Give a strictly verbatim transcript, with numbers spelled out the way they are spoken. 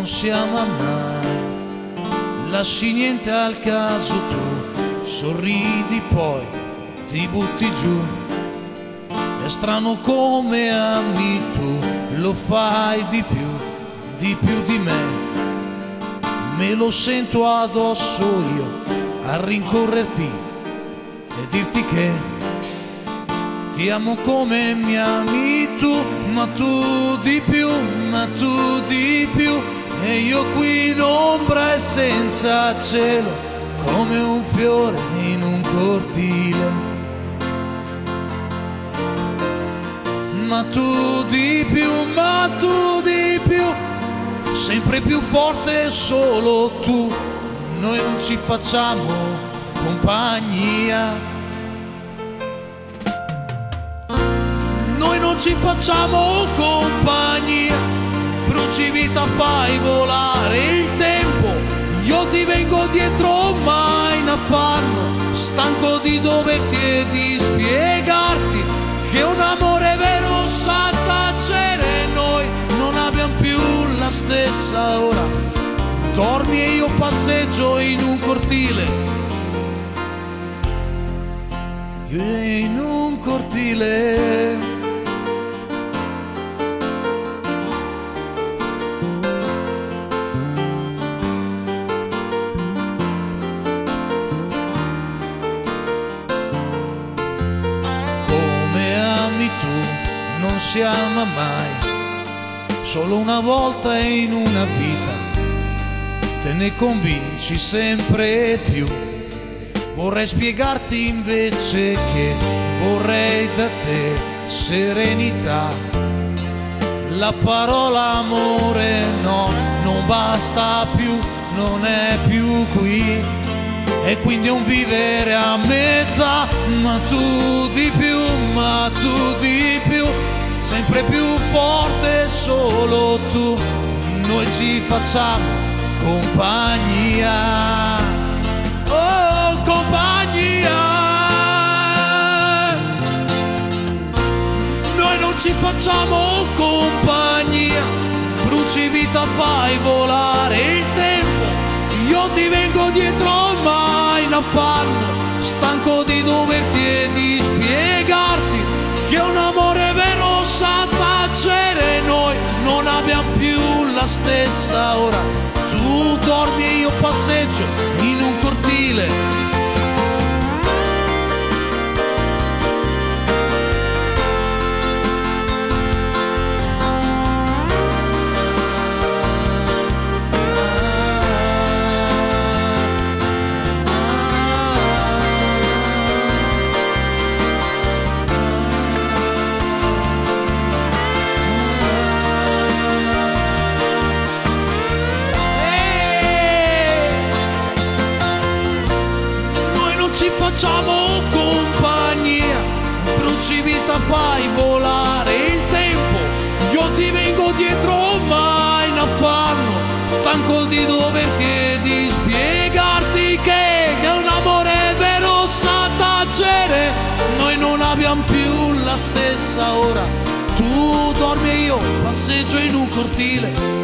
non si ama mai, lasci niente al caso tu, sorridi poi ti butti giù. È strano come ami tu, lo fai di più, di più di me. Me lo sento addosso io a rincorrerti e dirti che ti amo come mi ami tu, ma tu di più, ma tu di più. E io qui in ombra e senza cielo, come un fiore in un cortile. Ma tu di più, ma tu di più, sempre più forte solo tu. Noi non ci facciamo compagnia, noi non ci facciamo compagnia. Bruci vita, fai volare il tempo, io ti vengo dietro ma in affanno, stanco di doverti e di spiegarti che un amore vero sa tacere. Noi non abbiamo più la stessa ora, dormi e io passeggio in un cortile, io in un cortile. Non si ama mai, solo una volta in una vita, te ne convinci sempre più. Vorrei spiegarti invece che vorrei da te serenità. La parola amore no, non basta più, non è più qui, e quindi è un vivere a mezza. Ma tu di più, ma tu di più, sempre più forte solo tu. Noi ci facciamo compagnia, oh compagnia. Noi non ci facciamo compagnia, bruci vita, fai volare il tempo, io ti vengo dietro ma in affanno, stanco di doverti e di spiegarti che un amore vero sa tacere. Noi non abbiamo più la stessa ora, tu dormi e io passeggio in un cortile. Ci facciamo compagnia, bruci vita, fai volare il tempo, io ti vengo dietro ma in affanno, stanco di doverti e di spiegarti che, che un amore vero sa tacere. Noi non abbiamo più la stessa ora, tu dormi e io passeggio in un cortile.